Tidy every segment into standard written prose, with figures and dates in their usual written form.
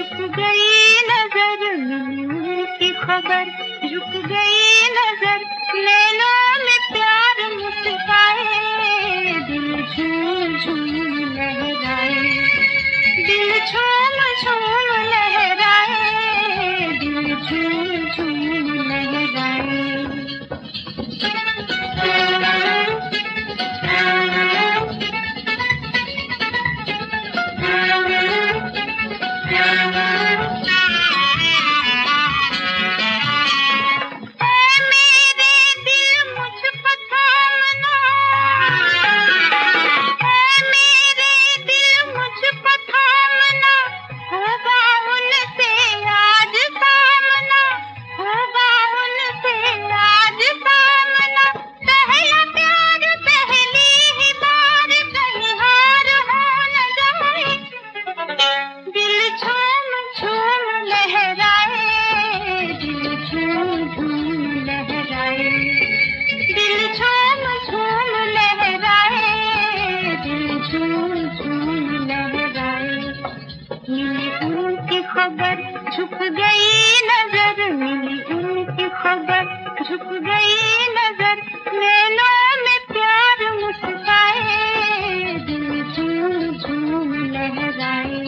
झुक गई नजर, मिली उनकी खबर, झुक गई नजर, नैनों में प्यार मुस्काए, दिल झूम झूम लहराए, दिल झूम झूम लहराए, दिल झूम झूम लहराए। मिली उनकी खबर, झुक गई नजर, मिली उनकी खबर, झुक गई नजर, नैनों में प्यार मुस्काए, दिल झूम झूम लहराए।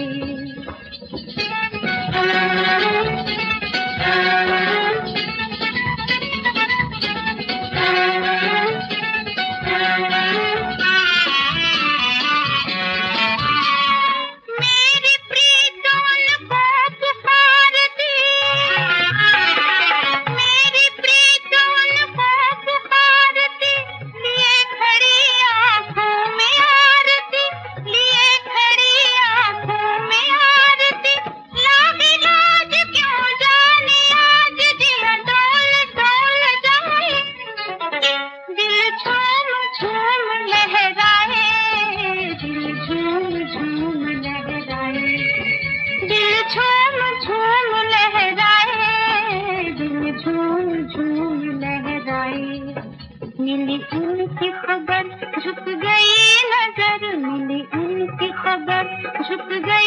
मिली उनकी खबर, झुक गई नजर, मिली उनकी खबर, झुक गई।